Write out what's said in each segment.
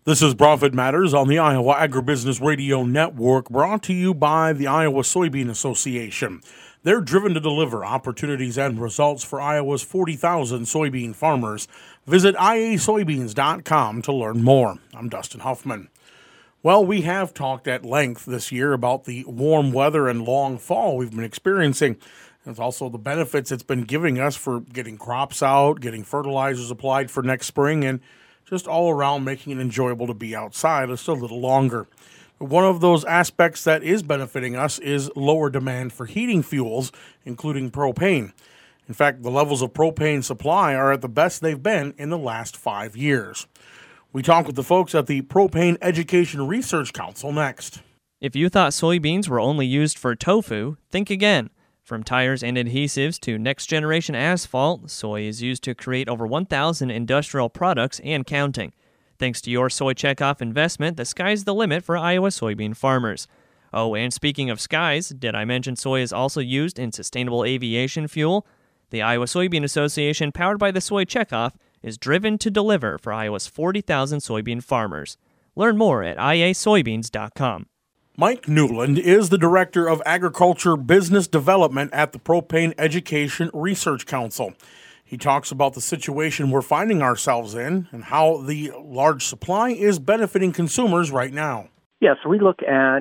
This is Profit Matters on the Iowa Agribusiness Radio Network, brought to you by the Iowa Soybean Association. They're driven to deliver opportunities and results for Iowa's 40,000 soybean farmers. Visit iasoybeans.com to learn more. I'm Dustin Huffman. Well, we have talked at length this year about the warm weather and long fall we've been experiencing. There's also the benefits it's been giving us for getting crops out, getting fertilizers applied for next spring, and just all around making it enjoyable to be outside just a little longer. But one of those aspects that is benefiting us is lower demand for heating fuels, including propane. In fact, the levels of propane supply are at the best they've been in the last 5 years. We talk with the folks at the Propane Education Research Council next. If you thought soybeans were only used for tofu, think again. From tires and adhesives to next-generation asphalt, soy is used to create over 1,000 industrial products and counting. Thanks to your Soy Checkoff investment, the sky's the limit for Iowa soybean farmers. Oh, and speaking of skies, did I mention soy is also used in sustainable aviation fuel? The Iowa Soybean Association, powered by the Soy Checkoff, is driven to deliver for Iowa's 40,000 soybean farmers. Learn more at iasoybeans.com. Mike Newland is the Director of Agriculture Business Development at the Propane Education Research Council. He talks about the situation we're finding ourselves in and how the large supply is benefiting consumers right now. Yeah, so we look at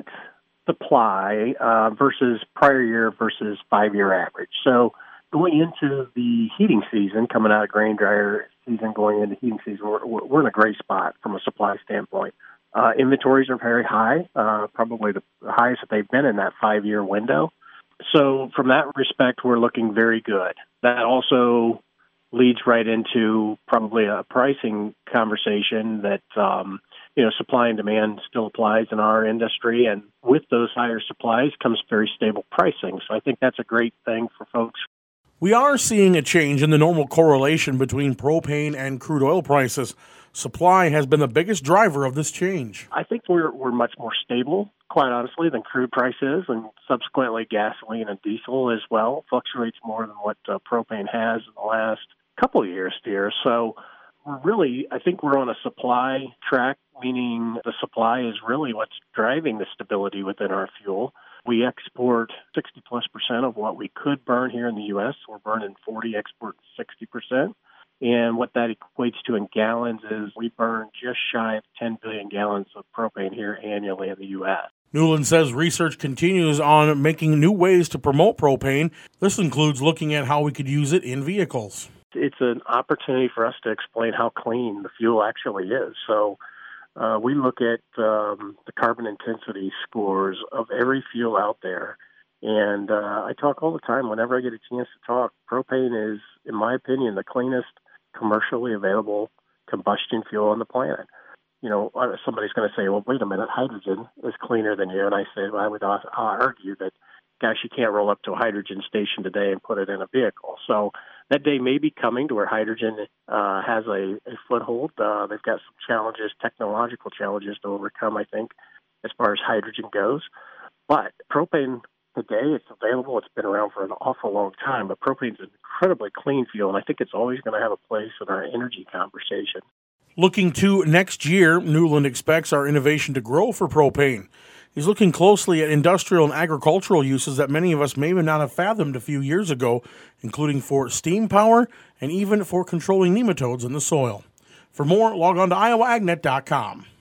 supply versus prior year versus 5-year average. So going into the heating season, coming out of grain dryer season, going into heating season, we're in a great spot from a supply standpoint. Inventories are very high, probably the highest that they've been in that 5-year window. So from that respect, we're looking very good. That also leads right into probably a pricing conversation that, supply and demand still applies in our industry. And with those higher supplies comes very stable pricing. So I think that's a great thing for folks. We are seeing a change in the normal correlation between propane and crude oil prices. Supply has been the biggest driver of this change. I think we're much more stable, quite honestly, than crude price is, and subsequently gasoline and diesel as well fluctuates more than what propane has in the last couple of years here. So really, I think we're on a supply track, meaning the supply is really what's driving the stability within our fuel. We export 60+% of what we could burn here in the U.S. We're burning 40, export 60%. And what that equates to in gallons is we burn just shy of 10 billion gallons of propane here annually in the U.S. Newland says research continues on making new ways to promote propane. This includes looking at how we could use it in vehicles. It's an opportunity for us to explain how clean the fuel actually is. So we look at the carbon intensity scores of every fuel out there. And I talk all the time, whenever I get a chance to talk, propane is, in my opinion, the cleanest commercially available combustion fuel on the planet. You know, somebody's going to say, well, wait a minute, hydrogen is cleaner than you. And I say, well, I would argue that, gosh, you can't roll up to a hydrogen station today and put it in a vehicle. So that day may be coming to where hydrogen has a foothold. They've got some challenges, technological challenges to overcome, I think, as far as hydrogen goes. But propane today, it's available. It's been around for an awful long time, but propane is an incredibly clean fuel, and I think it's always going to have a place in our energy conversation. Looking to next year, Newland expects our innovation to grow for propane. He's looking closely at industrial and agricultural uses that many of us may not have fathomed a few years ago, including for steam power and even for controlling nematodes in the soil. For more, log on to iowaagnet.com.